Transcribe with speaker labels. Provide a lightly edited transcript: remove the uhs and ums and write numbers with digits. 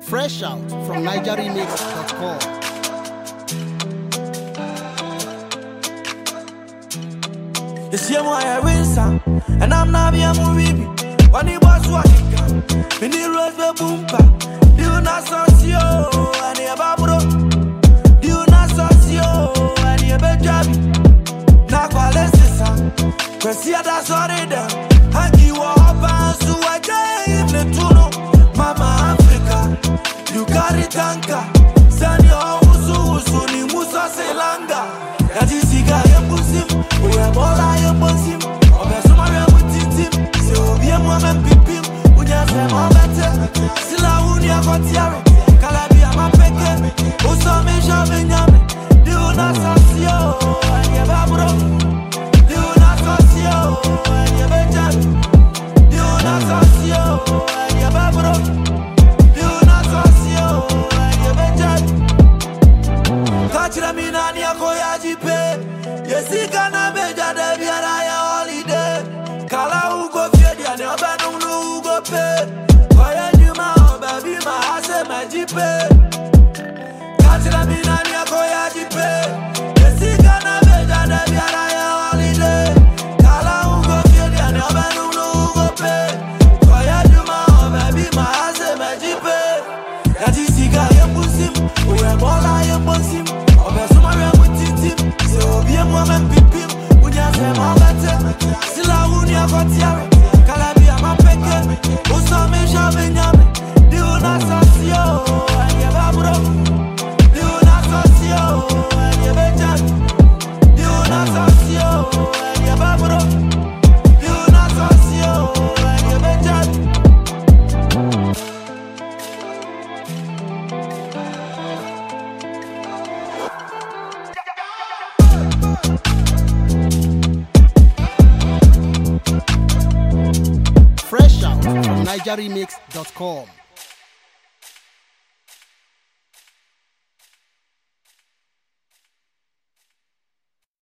Speaker 1: Fresh out from NigerRemix.com.
Speaker 2: It's your my winsa, and I'm not be a movie. When you was walking, me need rose be boompa. You not socio, and you babro. You not socio, and you be jabby. Na kwalesisa, kwesi ada sorry da. Hangi wa hopa su waje in the tuno. Mama Africa, you carry tanka. Sani o usu ni musa selanga. Yati siga yembusim, we are bola yembusim. Obesuma yemutitim, se obie mwamen pipim. Unya se mwabete, sila unia kotiare. Kalabi ama peke, uso me jame nyame. Diu na sasio, anye babro. Diu na sasio, anye bejame. Diu na sasio, anye babro. Diu na sasio, anye bejame. Kachira minani yako ya jipe. Yesika na beja de biara ya holiday. Kala ugo fiedi ane obenu nu ugo pe. Koye juma obebi ma hase me jipe. Kachira minani yako ya jipe. Yesika na beja de biara ya holiday. Kala ugo fiedi ane obenu nu ugo pe. Koye juma obebi ma hase me jipe. Yati siga yembusim, uwe mola yembusim. Obesuma yemutitim, se obie mwamen pipim. Unya se mwabete, sila unia kotiare. Kalabi ama peke, uso me jame nyame. Diu na sasio, anye babro. Diu na sasio, anye bejame. Diu na sasio, anye babro. Diu na sasio, anye bejame.
Speaker 1: Fresh out from NigerRemix.com.